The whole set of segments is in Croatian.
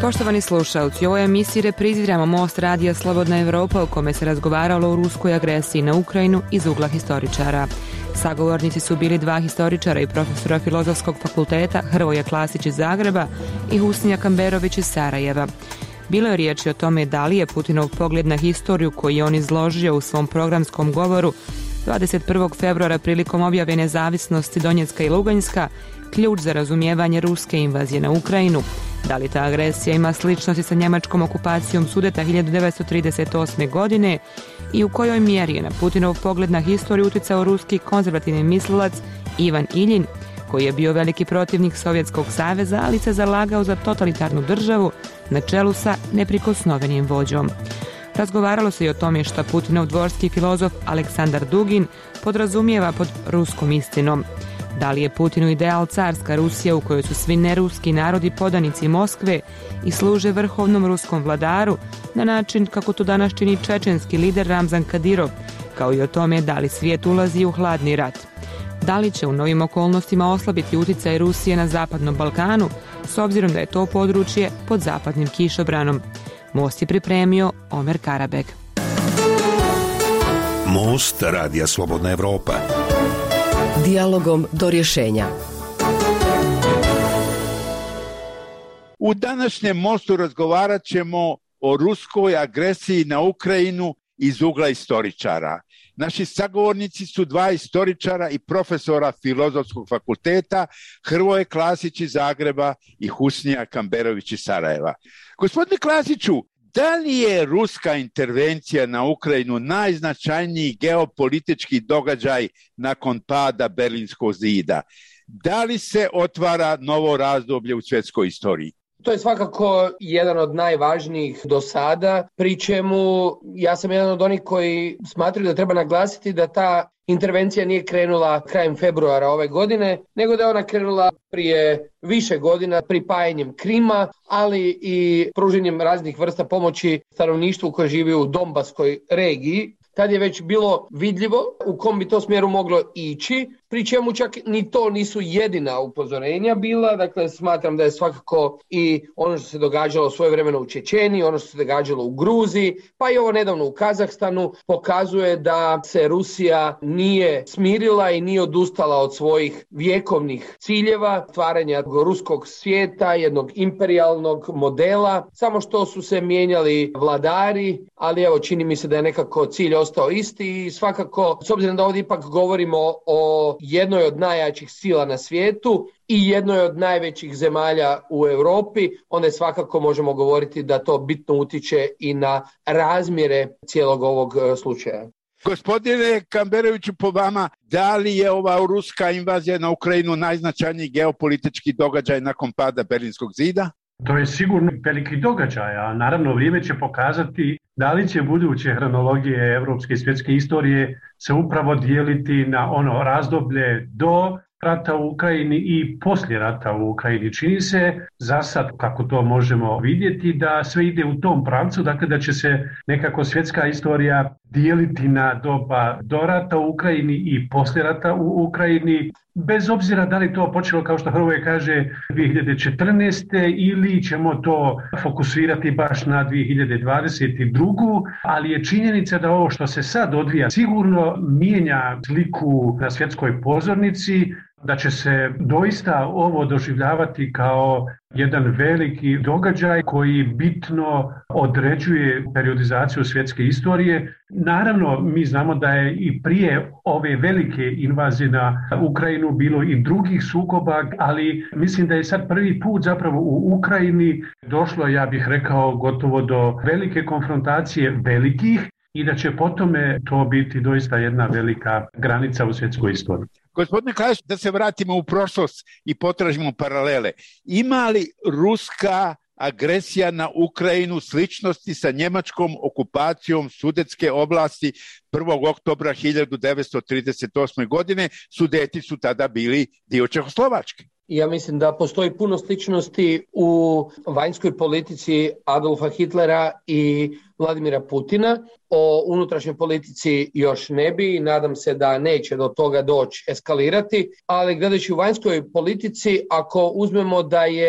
Poštovani slušalci, u ovoj emisiji repriziramo Most radija Slobodna Evropa u kome se razgovaralo o ruskoj agresiji na Ukrajinu iz ugla historičara. Sagovornici su bili dva historičara i profesora Filozofskog fakulteta Hrvoje Klasić iz Zagreba i Husnija Kamberović iz Sarajeva. Bilo je riječi o tome da li je Putinov pogled na historiju koji je on izložio u svom programskom govoru 21. februara prilikom objave nezavisnosti Donjecka i Luganjska ključ za razumijevanje ruske invazije na Ukrajinu. Da li ta agresija ima sličnosti sa njemačkom okupacijom Sudeta 1938. godine i u kojoj mjeri je na Putinov pogled na historiju utjecao ruski konzervativni mislilac Ivan Iljin, koji je bio veliki protivnik Sovjetskog saveza, ali se zalagao za totalitarnu državu na čelu sa neprikosnovenim vođom. Razgovaralo se i o tome što Putinov dvorski filozof Aleksandar Dugin podrazumijeva pod ruskom istinom. Da li je Putinu ideal carska Rusija u kojoj su svi neruski narodi podanici Moskve i služe vrhovnom ruskom vladaru na način kako to danas čini čečenski lider Ramzan Kadirov, kao i o tome da li svijet ulazi u hladni rat. Da li će u novim okolnostima oslabiti utjecaj Rusije na Zapadnom Balkanu, s obzirom da je to područje pod zapadnim kišobranom. Most je pripremio Omer Karabek. Most radija Slobodna Evropa. Dijalogom do rješenja. U današnjem Mostu razgovarat ćemo o ruskoj agresiji na Ukrajinu iz ugla historičara. Naši sagovornici su dva historičara i profesora Filozofskog fakulteta, Hrvoje Klasić iz Zagreba i Husnija Kamberović iz Sarajeva. Gospodine Klasiću, da li je ruska intervencija na Ukrajinu najznačajniji geopolitički događaj nakon pada Berlinskog zida? Da li se otvara novo razdoblje u svjetskoj istoriji? To je svakako jedan od najvažnijih do sada, pri čemu ja sam jedan od onih koji smatraju da treba naglasiti da ta intervencija nije krenula krajem februara ove godine, nego da je ona krenula prije više godina pripajanjem Krima, ali i pruženjem raznih vrsta pomoći stanovništvu koje živi u Donbaskoj regiji. Tad je već bilo vidljivo u kom bi to smjeru moglo ići, pri čemu čak ni to nisu jedina upozorenja bila. Dakle, smatram da je svakako i ono što se događalo svojevremeno u Čečeniji, ono što se događalo u Gruziji, pa i ovo nedavno u Kazahstanu, pokazuje da se Rusija nije smirila i nije odustala od svojih vjekovnih ciljeva, stvaranja ruskog svijeta, jednog imperijalnog modela, samo što su se mijenjali vladari, ali evo čini mi se da je nekako cilj ostao isti i svakako, s obzirom da ovdje ipak govorimo o jednoj od najjačih sila na svijetu i jednoj od najvećih zemalja u Europi, onda svakako možemo govoriti da to bitno utječe i na razmjere cijelog ovog slučaja. Gospodine Kamberoviću, po vama, da li je ova ruska invazija na Ukrajinu najznačajniji geopolitički događaj nakon pada Berlinskog zida? To je sigurno veliki događaj, a naravno vrijeme će pokazati da li će buduće hronologije evropske i svjetske istorije se upravo dijeliti na ono razdoblje do rata u Ukrajini i poslije rata u Ukrajini. Čini se za sad, kako to možemo vidjeti, da sve ide u tom pravcu, dakle da će se nekako svjetska istorija dijeliti na doba do rata u Ukrajini i poslije rata u Ukrajini, bez obzira da li to počelo, kao što Hrvoje kaže, 2014. ili ćemo to fokusirati baš na 2022. Ali je činjenica da ovo što se sad odvija sigurno mijenja sliku na svjetskoj pozornici, da će se doista ovo doživljavati kao jedan veliki događaj koji bitno određuje periodizaciju svjetske istorije. Naravno, mi znamo da je i prije ove velike invazije na Ukrajinu bilo i drugih sukoba, ali mislim da je sad prvi put zapravo u Ukrajini došlo, ja bih rekao, gotovo do velike konfrontacije velikih i da će potome to biti doista jedna velika granica u svjetskoj istoriji. Gospodine Klasić, da se vratimo u prošlost i potražimo paralele. Ima li ruska agresija na Ukrajinu sličnosti sa njemačkom okupacijom Sudetske oblasti 1. oktobra 1938. godine? Sudeti su tada bili dio Čehoslovačke. Ja mislim da postoji puno sličnosti u vanjskoj politici Adolfa Hitlera i Vladimira Putina. O unutrašnjoj politici još ne bi i nadam se da neće do toga doći eskalirati, ali gledajući u vanjskoj politici, ako uzmemo da je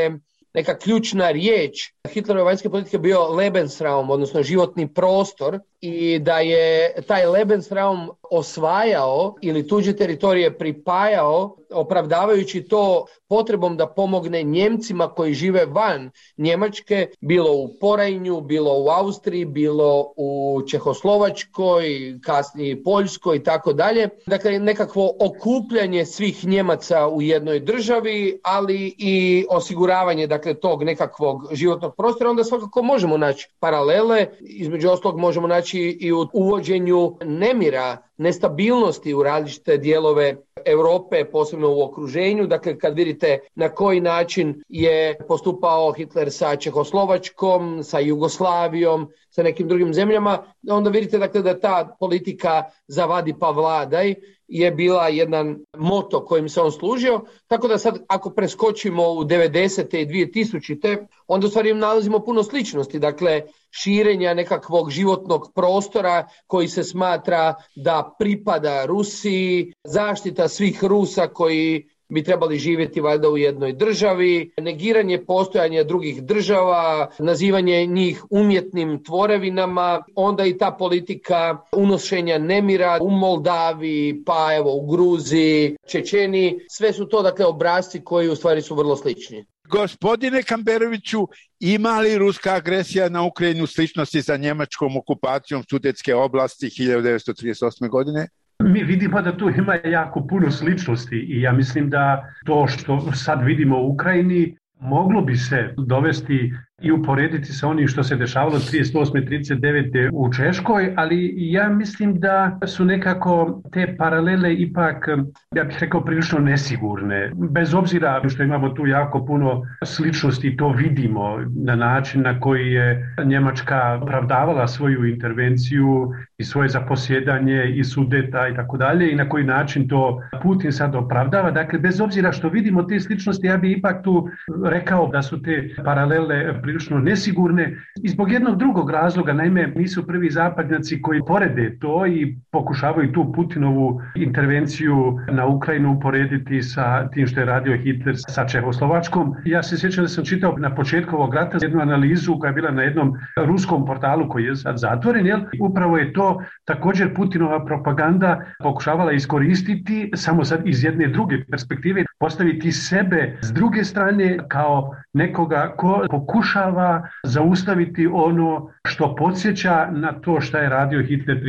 neka ključna riječ Hitlerove vanjske politike bio Lebensraum, odnosno životni prostor, i da je taj Lebensraum osvajao ili tuđe teritorije pripajao, opravdavajući to potrebom da pomogne Njemcima koji žive van Njemačke, bilo u Porajnju, bilo u Austriji, bilo u Čehoslovačkoj, kasnije Poljskoj i tako dalje. Dakle, nekakvo okupljanje svih Njemaca u jednoj državi, ali i osiguravanje, dakle, tog nekakvog životnog prostora. Onda svakako možemo naći paralele, između ostalog možemo naći i u uvođenju nemira, nestabilnosti u različite dijelove Europe, posebno u okruženju. Dakle, kad vidite na koji način je postupao Hitler sa Čehoslovačkom, sa Jugoslavijom, sa nekim drugim zemljama, onda vidite, dakle, da ta politika zavadi pa vladaj je bila jedan moto kojim se on služio. Tako da sad, ako preskočimo u 90. i 2000. onda u stvari nalazimo puno sličnosti. Dakle, širenja nekakvog životnog prostora koji se smatra da pripada Rusiji, zaštita svih Rusa koji bi trebali živjeti valjda u jednoj državi, negiranje postojanja drugih država, nazivanje njih umjetnim tvorevinama, onda i ta politika unošenja nemira u Moldaviji, pa evo u Gruziji, Čečeniji, sve su to, dakle, obrasci koji u stvari su vrlo slični. Gospodine Kamberoviću, ima li ruska agresija na Ukrajinu sličnosti sa njemačkom okupacijom Sudetske oblasti 1938. godine? Mi vidimo da tu ima jako puno sličnosti i ja mislim da to što sad vidimo u Ukrajini moglo bi se dovesti i uporediti sa onim što se dešavalo 38-39 u Češkoj, ali ja mislim da su nekako te paralele ipak, ja bih rekao, prilično nesigurne. Bez obzira što imamo tu jako puno sličnosti, to vidimo na način na koji je Njemačka opravdavala svoju intervenciju i svoje zaposjedanje i Sudeta i tako dalje, i na koji način to Putin sad opravdava. Dakle, bez obzira što vidimo te sličnosti, ja bih ipak tu rekao da su te paralele prilično nesigurne i zbog jednog drugog razloga. Naime, nisu prvi zapadnjaci koji porede to i pokušavaju tu Putinovu intervenciju na Ukrajinu uporediti sa tim što je radio Hitler sa Čehoslovačkom. Ja se sjećam da sam čitao na početku ovog rata jednu analizu koja je bila na jednom ruskom portalu koji je sad zatvoren. Upravo je to također Putinova propaganda pokušavala iskoristiti, samo sad iz jedne druge perspektive, postaviti sebe s druge strane kao nekoga ko pokušava zaustaviti ono što podsjeća na to što je radio Hitler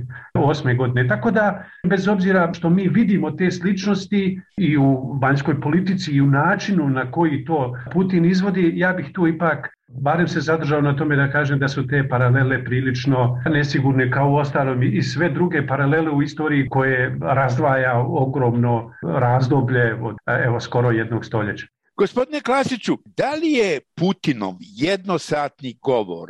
38. godine. Tako da, bez obzira što mi vidimo te sličnosti i u vanjskoj politici i u načinu na koji to Putin izvodi, ja bih tu ipak barem se zadržao na tome da kažem da su te paralele prilično nesigurne, kao u ostalom i sve druge paralele u istoriji koje razdvaja ogromno razdoblje od skoro jednog stoljeća. Gospodine Klasiću, da li je Putinov jednosatni govor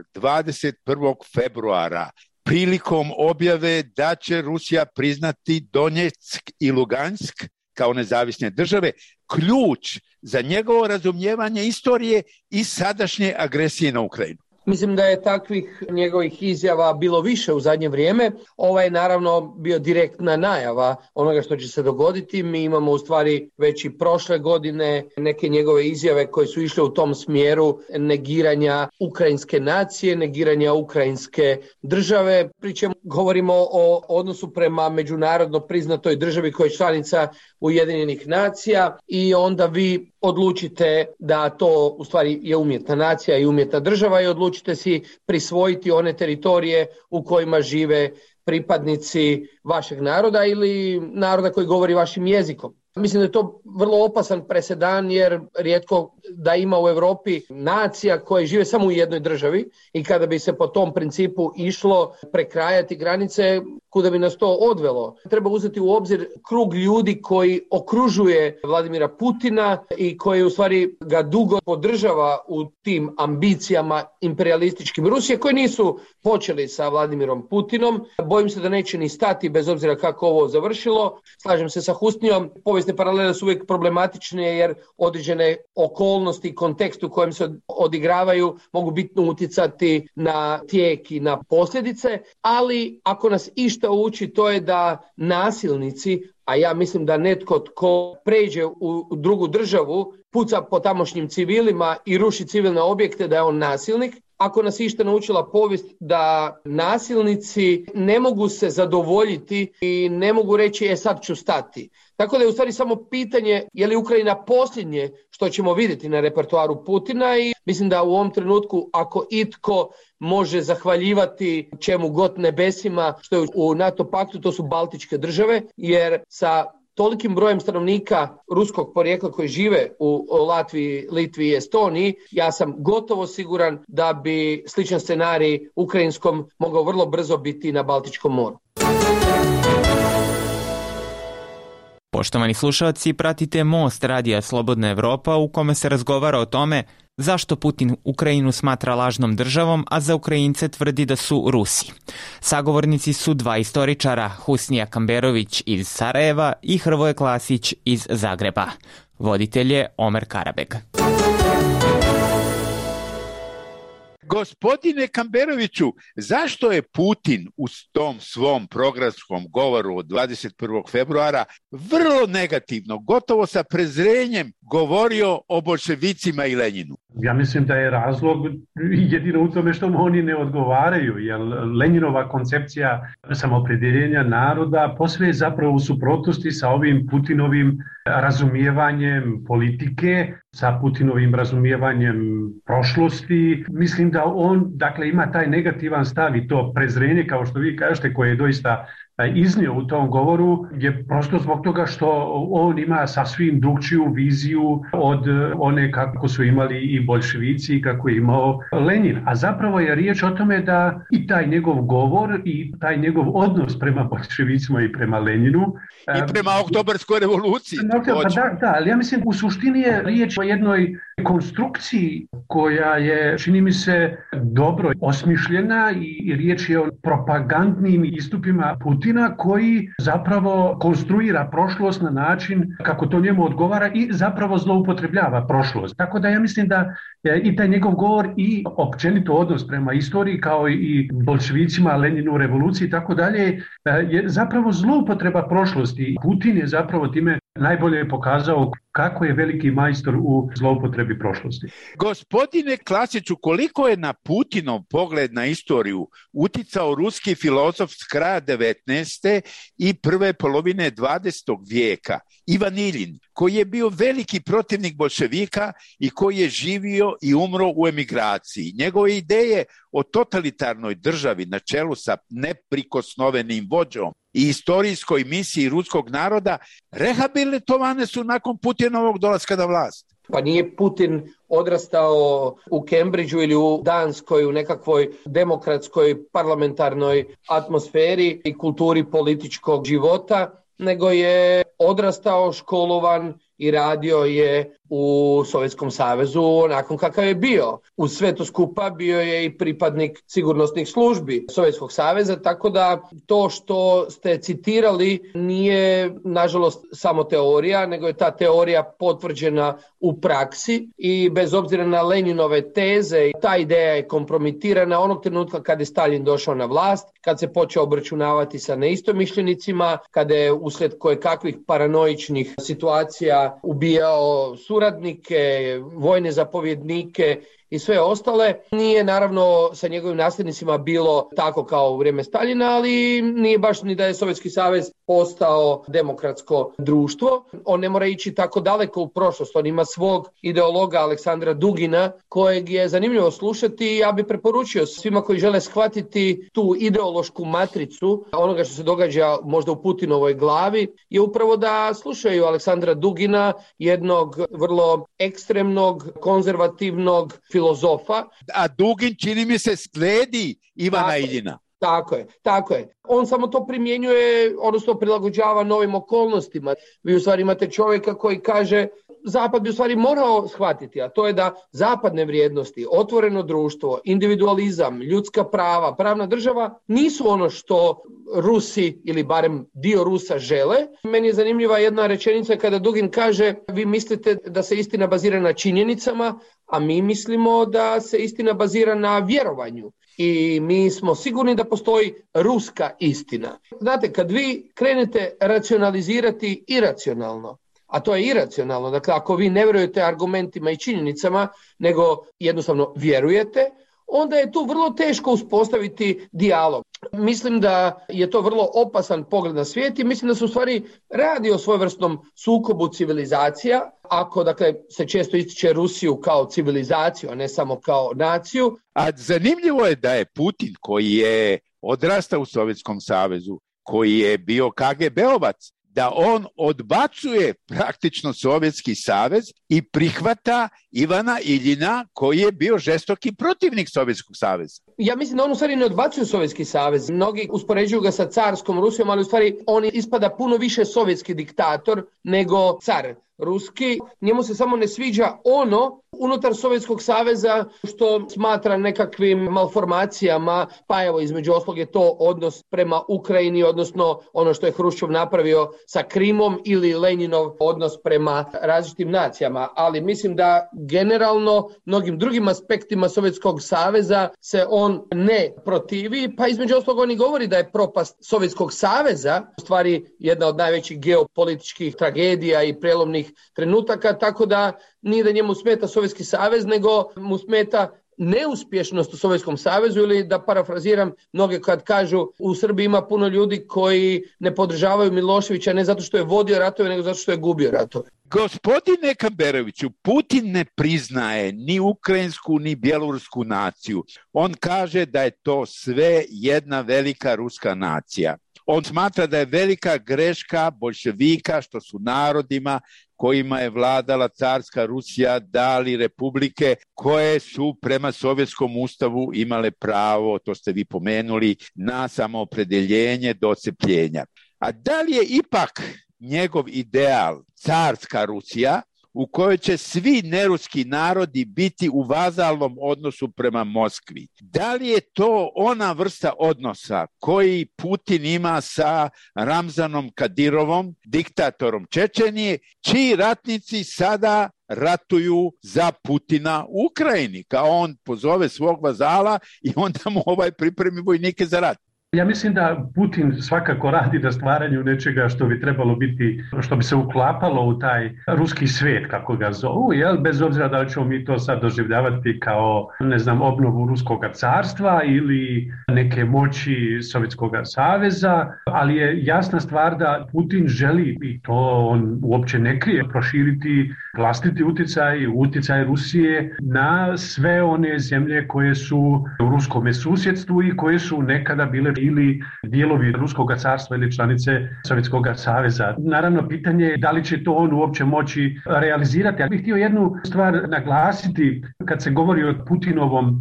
21. februara prilikom objave da će Rusija priznati Donjeck i Lugansk kao nezavisne države ključ za njegovo razumijevanje istorije i sadašnje agresije na Ukrajinu? Mislim da je takvih njegovih izjava bilo više u zadnje vrijeme. Ovo je naravno bio direktna najava onoga što će se dogoditi. Mi imamo u stvari već i prošle godine neke njegove izjave koje su išle u tom smjeru negiranja ukrajinske nacije, negiranja ukrajinske države. Pri čemu govorimo o odnosu prema međunarodno priznatoj državi koja je članica Ujedinjenih nacija i onda vi odlučite da to u stvari je umjetna nacija i umjetna država i odlučite si prisvojiti one teritorije u kojima žive pripadnici vašeg naroda ili naroda koji govori vašim jezikom. Mislim da je to vrlo opasan presedan jer rijetko da ima u Europi nacija koje žive samo u jednoj državi i kada bi se po tom principu išlo prekrajati granice, kuda bi nas to odvelo. Treba uzeti u obzir krug ljudi koji okružuje Vladimira Putina i koji u stvari ga dugo podržava u tim ambicijama imperialističkim Rusije koji nisu počeli sa Vladimirom Putinom. Bojim se da neće ni stati bez obzira kako ovo završilo. Slažem se sa Husnijom, povijest povijesne paralele su uvijek problematične jer određene okolnosti i kontekst u kojem se odigravaju mogu bitno utjecati na tijek i na posljedice, ali ako nas išta uči to je da nasilnici, a ja mislim da netko tko pređe u drugu državu, puca po tamošnjim civilima i ruši civilne objekte, da je on nasilnik. Ako nas išta naučila povijest da nasilnici ne mogu se zadovoljiti i ne mogu reći sad ću stati. Tako da je u stvari samo pitanje je li Ukrajina posljednje što ćemo vidjeti na repertoaru Putina i mislim da u ovom trenutku ako itko može zahvaljivati čemu god nebesima što je u NATO paktu, to su Baltičke države, jer sa tolikim brojem stanovnika ruskog porijekla koji žive u Latviji, Litvi i Estoniji, ja sam gotovo siguran da bi sličan scenarij ukrajinskom mogao vrlo brzo biti na Baltičkom moru. Poštovani slušalci, pratite Most Radija Slobodna Evropa u kome se razgovara o tome zašto Putin Ukrajinu smatra lažnom državom, a za Ukrajince tvrdi da su Rusi. Sagovornici su dva istoričara, Husnija Kamberović iz Sarajeva i Hrvoje Klasić iz Zagreba. Voditelj je Omer Karabeg. Gospodine Kamberoviću, zašto je Putin u tom svom programskom govoru od 21. februara vrlo negativno, gotovo sa prezrenjem govorio o boljševicima i Lenjinu? Ja mislim da je razlog jedino u tome što mu oni ne odgovaraju, jer Lenjinova koncepcija samoopredjeljenja naroda posve je zapravo u suprotnosti sa ovim Putinovim razumijevanjem politike, sa Putinovim razumijevanjem prošlosti. Mislim da on, dakle, ima taj negativan stav i to prezrenje, kao što vi kažete, koje je doista iznio u tom govoru, je prosto zbog toga što on ima sasvim drugčiju viziju od one kako su imali i boljševici i kako je imao Lenin. A zapravo je riječ o tome da i taj njegov govor i taj njegov odnos prema boljševicima i prema Leninu i prema Oktobarskoj revoluciji. Da, ali ja mislim u suštini je riječ o jednoj konstrukciji koja je, čini mi se, dobro osmišljena i riječ je o propagandnim istupima Putina koji zapravo konstruira prošlost na način kako to njemu odgovara i zapravo zloupotrebljava prošlost. Tako da ja mislim da i taj njegov govor i općenito odnos prema istoriji kao i boljševicima, Leninu, revoluciji i tako dalje je zapravo zloupotreba prošlosti. Putin je zapravo time najbolje pokazao kako je veliki majstor u zloupotrebi prošlosti. Gospodine Klasiću, koliko je na Putinov pogled na istoriju uticao ruski filozof s kraja 19. i prve polovine 20. vijeka, Ivan Iljin, koji je bio veliki protivnik boljševika i koji je živio i umro u emigraciji. Njegove ideje o totalitarnoj državi na čelu sa neprikosnovenim vođom i istorijskoj misiji ruskog naroda rehabilitovane su nakon Putinovog dolaska na vlast. Pa nije Putin odrastao u Cambridgeu ili u Danskoj u nekakvoj demokratskoj parlamentarnoj atmosferi i kulturi političkog života, nego je odrastao, školovan i radio je u Sovjetskom savezu nakon kakav je bio. Uz sve to skupa bio je i pripadnik sigurnosnih službi Sovjetskog saveza, tako da to što ste citirali nije nažalost samo teorija, nego je ta teorija potvrđena u praksi i bez obzira na Lenjinove teze, ta ideja je kompromitirana onog trenutka kad je Stalin došao na vlast, kad se počeo obračunavati sa neistomišljenicima, kada je uslijed kojekakvih paranoičnih situacija ubijao suradnike, vojne zapovjednike i sve ostale. Nije naravno sa njegovim nasljednicima bilo tako kao u vrijeme Staljina, ali nije baš ni da je Sovjetski savez postao demokratsko društvo. On ne mora ići tako daleko u prošlost. On ima svog ideologa Aleksandra Dugina, kojeg je zanimljivo slušati i ja bih preporučio svima koji žele shvatiti tu ideološku matricu onoga što se događa možda u Putinovoj glavi, je upravo da slušaju Aleksandra Dugina, jednog vrlo ekstremnog, konzervativnog filozofa. A Dugin, čini mi se, slijedi Ivana Iljina. Tako je. On samo to primjenjuje, odnosno prilagođava novim okolnostima. Vi u stvari imate čovjeka koji kaže Zapad bi u stvari morao shvatiti, a to je da zapadne vrijednosti, otvoreno društvo, individualizam, ljudska prava, pravna država nisu ono što Rusi ili barem dio Rusa žele. Meni je zanimljiva jedna rečenica kada Dugin kaže vi mislite da se istina bazira na činjenicama, a mi mislimo da se istina bazira na vjerovanju. I mi smo sigurni da postoji ruska istina. Znate, kad vi krenete racionalizirati iracionalno, a to je iracionalno, dakle ako vi ne vjerujete argumentima i činjenicama, nego jednostavno vjerujete, onda je tu vrlo teško uspostaviti dijalog. Mislim da je to vrlo opasan pogled na svijet i mislim da se u stvari radi o svojevrsnom sukobu civilizacija. Ako dakle se često ističe Rusiju kao civilizaciju, a ne samo kao naciju. A zanimljivo je da je Putin, koji je odrastao u Sovjetskom savezu, koji je bio KGB-ovac, da on odbacuje praktično Sovjetski savez i prihvata Ivana Iljina, koji je bio žestoki protivnik Sovjetskog saveza. Ja mislim da on u stvari ne odbacuje Sovjetski savez. Mnogi uspoređuju ga sa carskom Rusijom, ali u stvari on ispada puno više sovjetski diktator nego car ruski. Njemu se samo ne sviđa ono unutar Sovjetskog saveza što smatra nekakvim malformacijama, pa evo između ostalog je to odnos prema Ukrajini, odnosno ono što je Hruščov napravio sa Krimom ili Leninov odnos prema različitim nacijama. Ali mislim da generalno mnogim drugim aspektima Sovjetskog saveza se on ne protivi, pa između ostalog on i govori da je propast Sovjetskog saveza u stvari jedna od najvećih geopolitičkih tragedija i prelomnih trenutaka, tako da nije da njemu smeta Sovjetski savez, nego mu smeta neuspješnost u Sovjetskom savezu, ili da parafraziram mnoge kad kažu u Srbiji ima puno ljudi koji ne podržavaju Miloševića ne zato što je vodio ratove, nego zato što je gubio ratove. Gospodine Kamberoviću, Putin ne priznaje ni ukrajinsku ni bjelorusku naciju. On kaže da je to sve jedna velika ruska nacija. On smatra da je velika greška boljševika što su narodima kojima je vladala carska Rusija dali republike koje su prema Sovjetskom ustavu imale pravo, to ste vi pomenuli, na samoopredeljenje do odcepljenja. A da li je ipak njegov ideal carska Rusija u kojoj će svi neruski narodi biti u vazalnom odnosu prema Moskvi? Da li je to ona vrsta odnosa koji Putin ima sa Ramzanom Kadirovom, diktatorom Čečenije, čiji ratnici sada ratuju za Putina u Ukrajini, kao on pozove svog vazala i onda mu pripremi vojnike za rat? Ja mislim da Putin svakako radi na stvaranju nečega što bi trebalo biti, što bi se uklapalo u taj ruski svijet, kako ga zovu, jel? Bez obzira da li ćemo mi to sad doživljavati kao, obnovu ruskog carstva ili neke moći Sovjetskog saveza, ali je jasna stvar da Putin želi, i to on uopće ne krije, proširiti vlastiti utjecaj Rusije na sve one zemlje koje su u ruskom susjedstvu i koje su nekada bile ili dijelovi Ruskog carstva ili članice Sovjetskog saveza. Naravno, pitanje je da li će to on uopće moći realizirati. Ja bih htio jednu stvar naglasiti kad se govori o Putinovom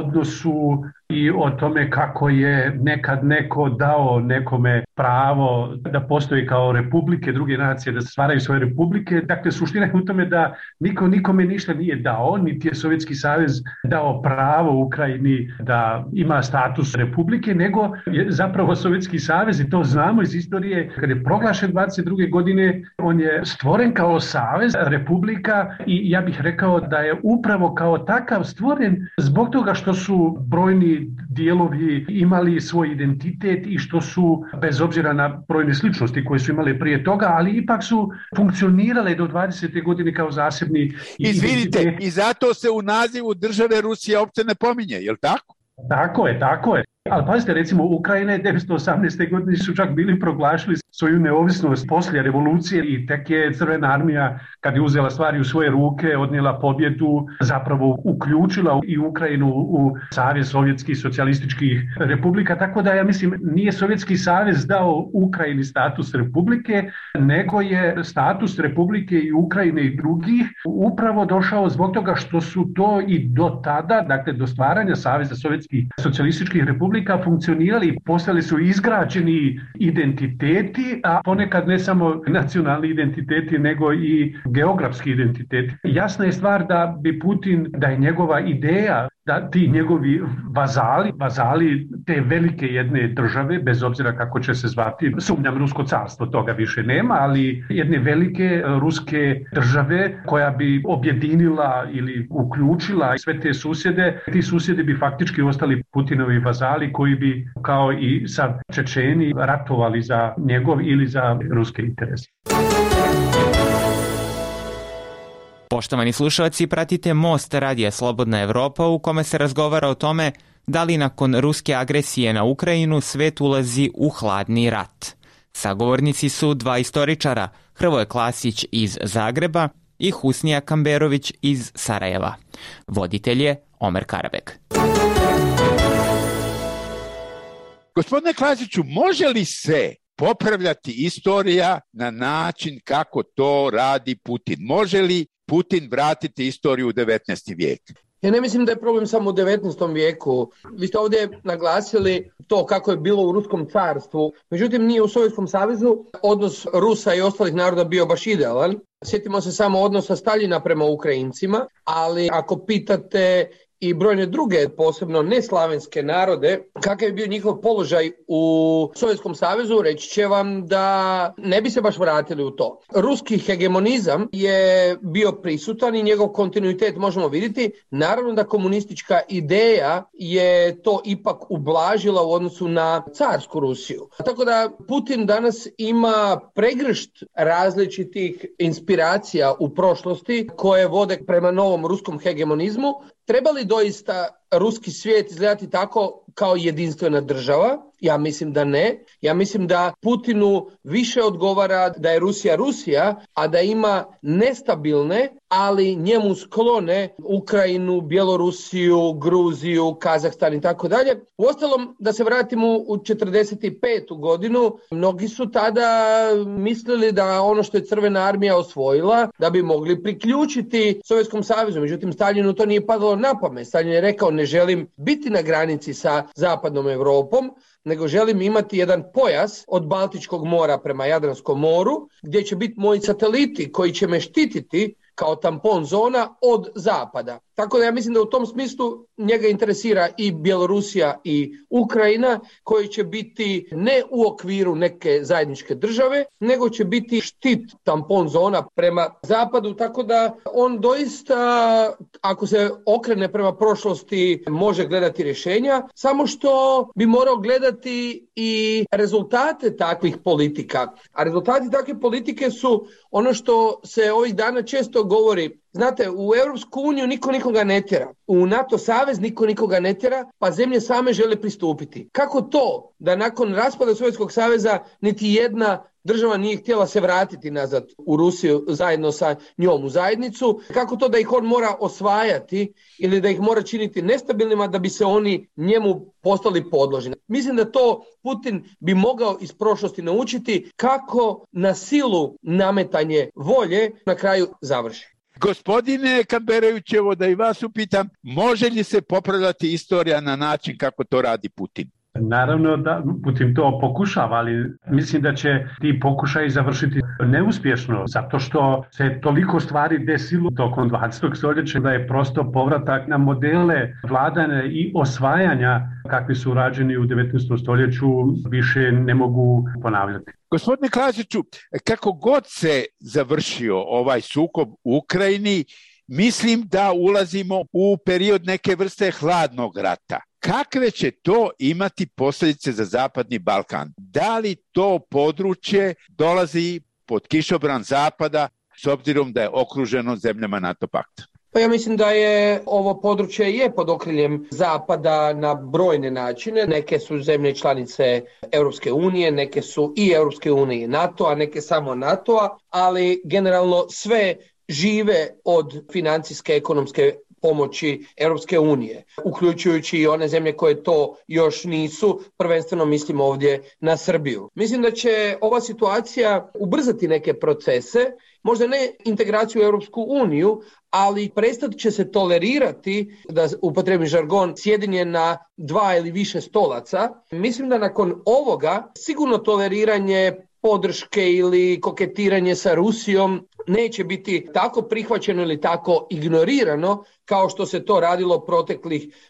odnosu i o tome kako je nekad neko dao nekome pravo da postoji kao republike, druge nacije, da stvaraju svoje republike. Dakle, suština je u tome da niko nikome ništa nije dao, niti je Sovjetski savez dao pravo Ukrajini da ima status republike, nego je zapravo Sovjetski savez, i to znamo iz istorije, kad je proglašen 22. godine, on je stvoren kao savez republika i ja bih rekao da je upravo kao takav stvoren zbog toga što su brojni dijelovi imali svoj identitet i što su, bez obzira na brojne sličnosti koje su imali prije toga, ali ipak su funkcionirale do 20. godine kao zasebni Izvinite, i zato se u nazivu države Rusija uopće ne pominje, je li tako? Tako je. Ali pazite, recimo Ukrajina je 1918. godine su čak bili proglašili svoju neovisnost poslije revolucije i tek je Crvena armija, kad je uzela stvari u svoje ruke, odnijela pobjedu, zapravo uključila i Ukrajinu u Savez sovjetskih socijalističkih republika. Tako da ja mislim nije Sovjetski savez dao Ukrajini status republike, nego je status republike i Ukrajine i drugih upravo došao zbog toga što su to i do tada, dakle do stvaranja Saveza sovjetskih socijalističkih republika, funkcionirali, postali su izgrađeni identiteti, a ponekad ne samo nacionalni identiteti, nego i geografski identiteti. Jasna je stvar da bi Putin, da je njegova ideja da ti njegovi vazali te velike jedne države, bez obzira kako će se zvati, sumnjam Rusko carstvo, toga više nema, ali jedne velike ruske države koja bi objedinila ili uključila sve te susjede, ti susjedi bi faktički ostali Putinovi vazali koji bi kao i sa Čečeni ratovali za njegov ili za ruske interese. Poštovani slušalci, pratite Most Radija Slobodna Evropa u kome se razgovara o tome da li nakon ruske agresije na Ukrajinu svet ulazi u hladni rat. Sagovornici su dva istoričara, Hrvoje Klasić iz Zagreba i Husnija Kamberović iz Sarajeva. Voditelj je Omer Karabek. Gospodine Klasiću, može li se popravljati istorija na način kako to radi Putin? Može li Putin vratiti istoriju u 19. vijek? Ja ne mislim da je problem samo u 19. vijeku. Vi ste ovdje naglasili to kako je bilo u Ruskom carstvu. Međutim, nije u Sovjetskom savezu odnos Rusa i ostalih naroda bio baš idealan. Sjetimo se samo odnosa Staljina prema Ukrajincima, ali ako pitate i brojne druge, posebno neslavenske narode, kakav je bio njihov položaj u Sovjetskom savezu, reći će vam da ne bi se baš vratili u to. Ruski hegemonizam je bio prisutan i njegov kontinuitet možemo vidjeti. Naravno da komunistička ideja je to ipak ublažila u odnosu na carsku Rusiju. Tako da Putin danas ima pregršt različitih inspiracija u prošlosti koje vode prema novom ruskom hegemonizmu. Treba li doista ruski svijet izgledati tako kao jedinstvena država? Ja mislim da ne. Ja mislim da Putinu više odgovara da je Rusija, a da ima nestabilne, ali njemu sklone Ukrajinu, Bjelorusiju, Gruziju, Kazahstan i tako dalje. Uostalom, da se vratimo u 45. godinu, mnogi su tada mislili da ono što je Crvena armija osvojila, da bi mogli priključiti Sovjetskom savezu. Međutim, Staljinu to nije padalo na pamet. Staljin je rekao, ne želim biti na granici sa zapadnom Europom, nego želim imati jedan pojas od Baltičkog mora prema Jadranskom moru, gdje će biti moji sateliti koji će me štititi kao tampon zona od zapada. Tako da ja mislim da u tom smislu njega interesira i Bjelorusija i Ukrajina, koji će biti ne u okviru neke zajedničke države, nego će biti štit tampon zona prema zapadu, tako da on doista, ako se okrene prema prošlosti, može gledati rješenja, samo što bi morao gledati i rezultate takvih politika. A rezultati takve politike su ono što se ovih dana često govori. Znate, u Europsku uniju niko nikoga ne tjera. U NATO savez niko nikoga ne tjera, pa zemlje same žele pristupiti. Kako to da nakon raspada Sovjetskog saveza niti jedna država nije htjela se vratiti nazad u Rusiju zajedno sa njom u zajednicu? Kako to da ih on mora osvajati ili da ih mora činiti nestabilnima da bi se oni njemu postali podložni? Mislim da to Putin bi mogao iz prošlosti naučiti kako na silu nametanje volje na kraju završi. Gospodine Kamberović, evo da i vas upitam, može li se popravljati istorija na način kako to radi Putin? Naravno da Putin to pokušava, ali mislim da će ti pokušaji završiti neuspješno, zato što se toliko stvari desilo tokom 20. stoljeća da je prosto povratak na modele vladanja i osvajanja kakvi su rađeni u 19. stoljeću više ne mogu ponavljati. Gospodine Klasiću, kako god se završio ovaj sukob u Ukrajini, mislim da ulazimo u period neke vrste hladnog rata. Kakve će to imati posljedice za Zapadni Balkan? Da li to područje dolazi pod kišobran Zapada s obzirom da je okruženo zemljama NATO pakta? Pa ja mislim da je ovo područje pod okriljem Zapada na brojne načine. Neke su zemlje članice Europske unije, neke su i Europske unije i NATO-a, neke samo NATO-a, ali generalno sve žive od financijske, ekonomske pomoći Europske unije, uključujući i one zemlje koje to još nisu, prvenstveno mislim ovdje na Srbiju. Mislim da će ova situacija ubrzati neke procese, možda ne integraciju u Europsku uniju, ali prestat će se tolerirati, da upotrijebim žargon, sjedinje na 2 ili više stolaca. Mislim da nakon ovoga sigurno toleriranje podrške ili koketiranje sa Rusijom neće biti tako prihvaćeno ili tako ignorirano kao što se to radilo proteklih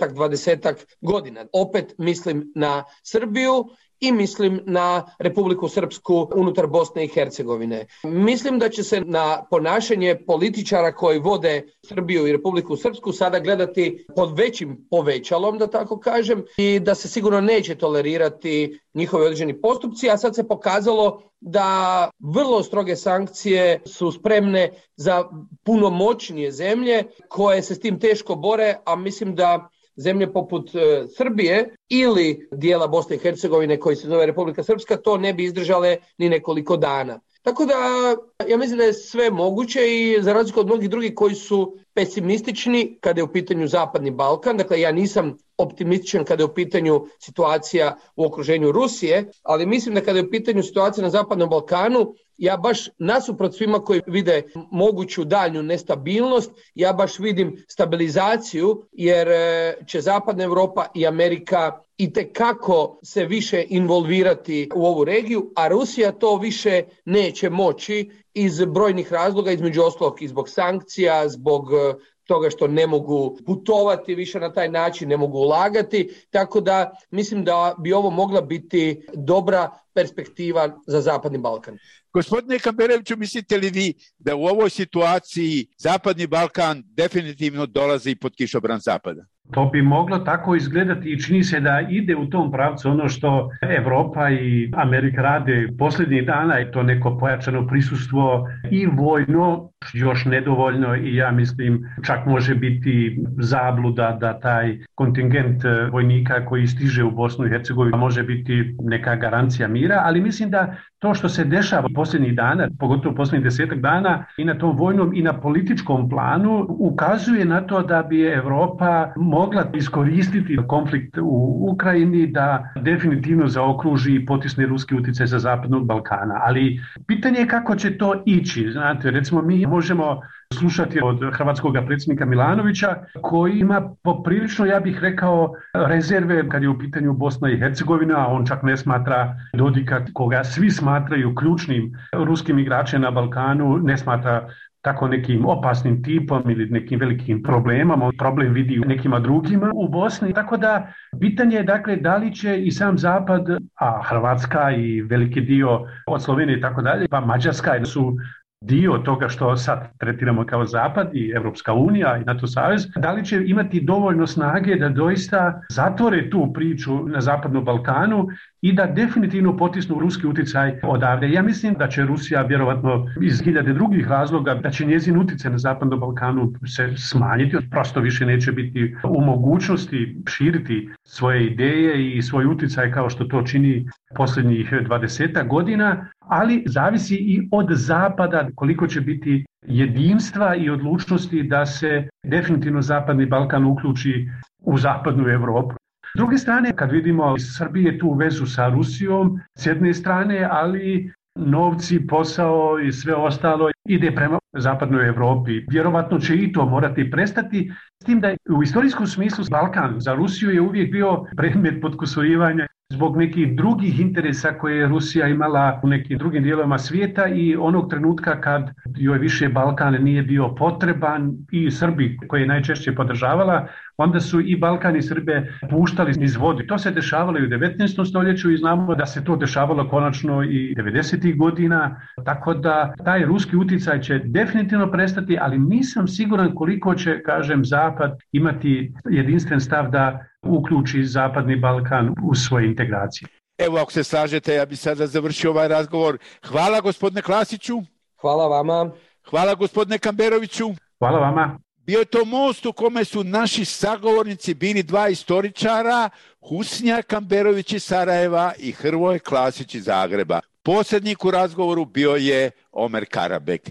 10-20 godina. Opet mislim na Srbiju i mislim na Republiku Srpsku unutar Bosne i Hercegovine. Mislim da će se na ponašanje političara koji vode Srbiju i Republiku Srpsku sada gledati pod većim povećalom, da tako kažem, i da se sigurno neće tolerirati njihovi određeni postupci, a sad se pokazalo da vrlo stroge sankcije su spremne za puno moćnije zemlje koje se s tim teško bore, a mislim da zemlje poput Srbije ili dijela Bosne i Hercegovine koji se zove Republika Srpska to ne bi izdržale ni nekoliko dana. Tako da ja mislim da je sve moguće i za razliku od mnogih drugih koji su pesimistični kada je u pitanju Zapadni Balkan, dakle ja nisam optimističan kada je u pitanju situacija u okruženju Rusije, ali mislim da kada je u pitanju situacija na Zapadnom Balkanu, ja baš nasuprot svima koji vide moguću daljnju nestabilnost, ja baš vidim stabilizaciju jer će Zapadna Europa i Amerika itekako se više involvirati u ovu regiju, a Rusija to više neće moći iz brojnih razloga, između ostalog i zbog sankcija, zbog toga što ne mogu putovati više na taj način, ne mogu ulagati, tako da mislim da bi ovo mogla biti dobra perspektiva za Zapadni Balkan. Gospodine Kamberoviću, mislite li vi da u ovoj situaciji Zapadni Balkan definitivno dolazi pod kišobran Zapada? To bi moglo tako izgledati i čini se da ide u tom pravcu ono što Evropa i Amerika rade posljednjih dana i to neko pojačano prisustvo i vojno, još nedovoljno i ja mislim čak može biti zabluda da taj kontingent vojnika koji stiže u Bosnu i Hercegovinu može biti neka garancija mira, ali mislim da to što se dešava posljednjih dana, pogotovo posljednjih 10 dana i na tom vojnom i na političkom planu ukazuje na to da bi Evropa mogla iskoristiti konflikt u Ukrajini da definitivno zaokruži i potisne ruski utjecaj sa Zapadnog Balkana. Ali pitanje je kako će to ići. Znate, recimo mi možemo slušati od hrvatskog predsjednika Milanovića koji ima poprilično, ja bih rekao, rezerve kad je u pitanju Bosna i Hercegovina, a on čak ne smatra Dodika, koga svi smatraju ključnim ruskim igračem na Balkanu, ne smatra tako nekim opasnim tipom ili nekim velikim problemom, on problem vidi u nekima drugima u Bosni. Tako da pitanje je dakle da li će i sam Zapad, a Hrvatska i veliki dio od Slovenije i tako dalje, pa Mađarska su dio toga što sad tretiramo kao Zapad i Evropska unija i NATO savez, da li će imati dovoljno snage da doista zatvore tu priču na Zapadnom Balkanu i da definitivno potisnu ruski utjecaj odavde. Ja mislim da će Rusija vjerovatno iz hiljade drugih razloga, da će njezin utjecaj na Zapadnom Balkanu se smanjiti, prosto više neće biti u mogućnosti širiti svoje ideje i svoj utjecaj kao što to čini posljednjih 20 godina, ali zavisi i od Zapada koliko će biti jedinstva i odlučnosti da se definitivno Zapadni Balkan uključi u Zapadnu Europu. S druge strane, kad vidimo iz Srbije tu vezu sa Rusijom, s jedne strane, ali novci, posao i sve ostalo ide prema Zapadnoj Europi. Vjerovatno će i to morati prestati, s tim da u istorijskom smislu Balkan za Rusiju je uvijek bio predmet potkusurivanja zbog nekih drugih interesa koje je Rusija imala u nekim drugim dijelovima svijeta i onog trenutka kad joj više Balkan nije bio potreban i Srbi koje je najčešće podržavala, onda su i Balkan i Srbe puštali iz vode. To se dešavalo i u 19. stoljeću i znamo da se to dešavalo konačno i 90. godina, tako da taj ruski utjecaj će definitivno prestati, ali nisam siguran koliko će, kažem, Zapad imati jedinstven stav da uključi Zapadni Balkan u svoje integracije. Evo, ako se slažete, ja bih sada završio ovaj razgovor. Hvala gospodine Klasiću. Hvala vama. Hvala gospodine Kamberoviću. Hvala vama. Bio je to most u kome su naši sagovornici bili dva istoričara, Husnija Kamberović iz Sarajeva i Hrvoje Klasić iz Zagreba. Posrednik u razgovoru bio je Omer Karabek.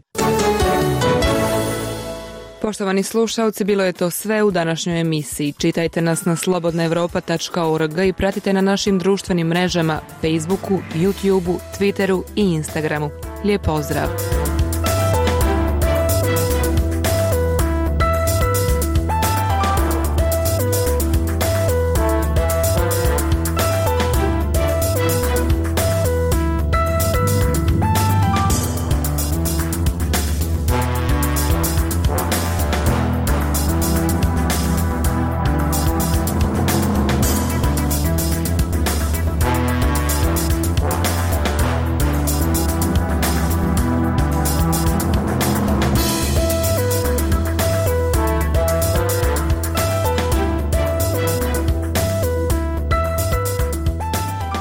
Poštovani slušalci, bilo je to sve u današnjoj emisiji. Čitajte nas na slobodnaevropa.org i pratite na našim društvenim mrežama Facebooku, YouTubeu, Twitteru i Instagramu. Lijep pozdrav!